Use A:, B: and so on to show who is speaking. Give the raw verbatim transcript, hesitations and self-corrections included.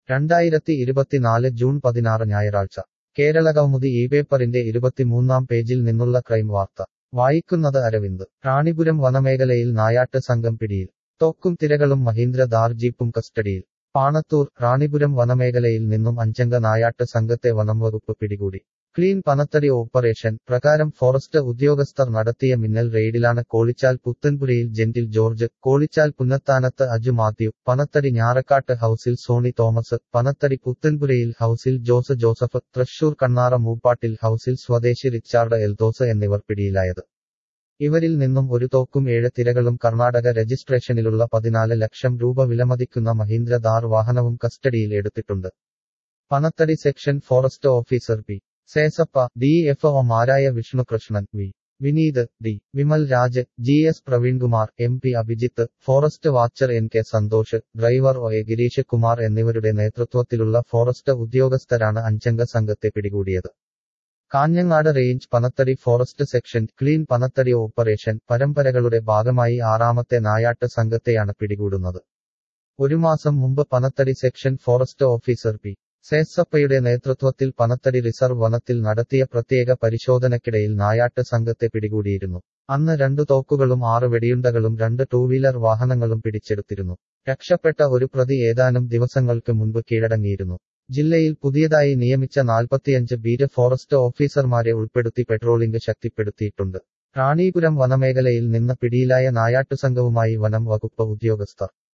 A: രണ്ടായിരത്തി ഇരുപത്തിനാല് ജൂൺ പതിനാറ് ഞായറാഴ്ച കേരളകൗമുദി ഈ പേപ്പറിന്റെ ഇരുപത്തിമൂന്നാം പേജിൽ നിന്നുള്ള ക്രൈം വാർത്ത വായിക്കുന്നത് അരവിന്ദ്. റാണിപുരം വനമേഖലയിൽ നായാട്ട് സംഘം പിടിയിൽ. തോക്കും തിരകളും മഹീന്ദ്ര ഥാർ ജീപ്പും കസ്റ്റഡിയിൽ. പാണത്തൂർ. റാണിപുരം വനമേഖലയിൽ നിന്നും അഞ്ചംഗ നായാട്ട് സംഘത്തെ വനംവകുപ്പ് പിടികൂടി. ക്ലീൻ പനത്തടി ഓപ്പറേഷൻ പ്രകാരം ഫോറസ്റ്റ് ഉദ്യോഗസ്ഥർ നടത്തിയ മിന്നൽ റെയ്ഡിലാണ് Kolichal Puthenpurayil Gentle George, Kolichal Punnathanath Aju Mathew, Panathady Njarakkatt ഹൌസിൽ സോണി തോമസ്, പനത്തടി പുത്തൻപുരയിൽ ഹൌസിൽ ജോസ് ജോസഫ്, തൃശൂർ കണ്ണാറ മൂപ്പാട്ടിൽ ഹൌസിൽ സ്വദേശി റിച്ചാർഡ് എൽദോസ് എന്നിവർ പിടിയിലായത്. ഇവരിൽ നിന്നും ഒരു തോക്കും ഏഴ് തിരകളും കർണാടക രജിസ്ട്രേഷനിലുള്ള പതിനാല് ലക്ഷം രൂപ വിലമതിക്കുന്ന മഹീന്ദ്ര ഥാർ വാഹനവും കസ്റ്റഡിയിൽ എടുത്തിട്ടുണ്ട്. Panathady section forest officer P Sesappa, D F ഒമാരായ Vishnukrishnan, V Vineeth, D Vimal Raj, G S Praveenkumar, M P Abhijith, forest watcher N K Santhosh, driver O A Girish Kumar എന്നിവരുടെ നേതൃത്വത്തിലുള്ള ഫോറസ്റ്റ് ഉദ്യോഗസ്ഥരാണ് അഞ്ചംഗ സംഘത്തെ പിടികൂടിയത്. Kanhangad range Panathady forest section clean Panathady operation പരമ്പരകളുടെ ഭാഗമായി ആറാമത്തെ നായാട്ട് സംഘത്തെയാണ് പിടികൂടുന്നത്. ഒരു മാസം മുമ്പ് Panathady section forest officer P സേസപ്പയുടെ നേതൃത്വത്തിൽ പനത്തടി റിസർവ് വനത്തിൽ നടത്തിയ പ്രത്യേക പരിശോധനയ്ക്കിടയിൽ നായാട്ട് സംഘത്തെ പിടികൂടിയിരുന്നു. അന്ന് രണ്ടു തോക്കുകളും ആറ് വെടിയുണ്ടകളും രണ്ട് ടൂ വീലർ വാഹനങ്ങളും പിടിച്ചെടുത്തിരുന്നു. രക്ഷപ്പെട്ട ഒരു പ്രതി ഏതാനും ദിവസങ്ങൾക്ക് മുൻപ് കീഴടങ്ങിയിരുന്നു. ജില്ലയിൽ പുതിയതായി നിയമിച്ച നാൽപ്പത്തിയഞ്ച് ബീറ്റ് ഫോറസ്റ്റ് ഓഫീസർമാരെ ഉൾപ്പെടുത്തി പെട്രോളിംഗ് ശക്തിപ്പെടുത്തിയിട്ടുണ്ട്. റാണിപുരം വനമേഖലയിൽ നിന്ന് പിടിയിലായ നായാട്ടുസംഘവുമായി വനം വകുപ്പ് ഉദ്യോഗസ്ഥർ